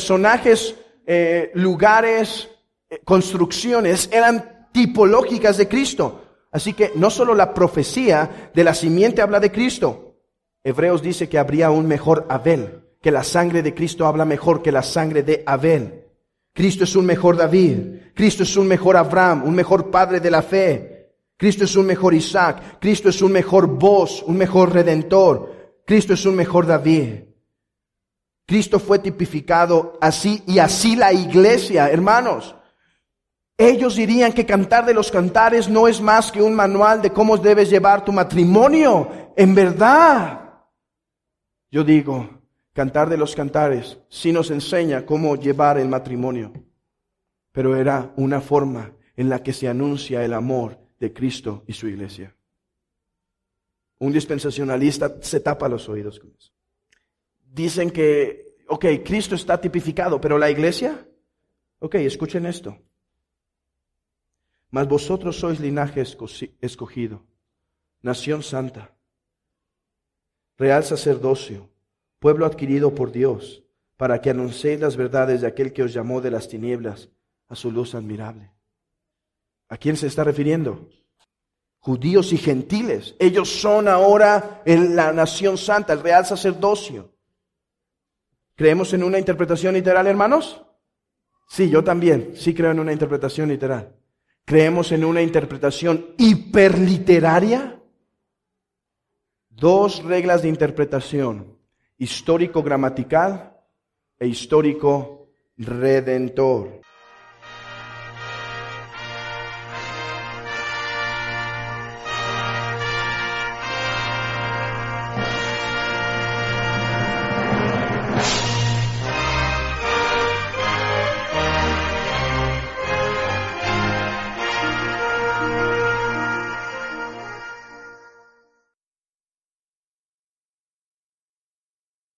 lugares, construcciones eran tipológicas de Cristo. Así que no solo la profecía de la simiente habla de Cristo. Hebreos dice que habría un mejor Abel, que la sangre de Cristo habla mejor que la sangre de Abel. Cristo es un mejor David, Cristo es un mejor Abraham, un mejor padre de la fe. Cristo es un mejor Isaac, Cristo es un mejor Boaz, un mejor Redentor. Cristo es un mejor David. Cristo fue tipificado así y así la iglesia, hermanos. Ellos dirían que Cantar de los Cantares no es más que un manual de cómo debes llevar tu matrimonio. En verdad, yo digo, Cantar de los Cantares sí nos enseña cómo llevar el matrimonio, pero era una forma en la que se anuncia el amor de Cristo y su iglesia. Un dispensacionalista se tapa los oídos con eso. Dicen que, Cristo está tipificado, pero la iglesia, escuchen esto. Mas vosotros sois linaje escogido, nación santa, real sacerdocio, pueblo adquirido por Dios, para que anunciéis las verdades de aquel que os llamó de las tinieblas a su luz admirable. ¿A quién se está refiriendo? Judíos y gentiles. Ellos son ahora la nación santa, el real sacerdocio. ¿Creemos en una interpretación literal, hermanos? Sí, yo también. Sí creo en una interpretación literal. ¿Creemos en una interpretación hiperliteraria? 2 reglas de interpretación: histórico-gramatical e histórico-redentor.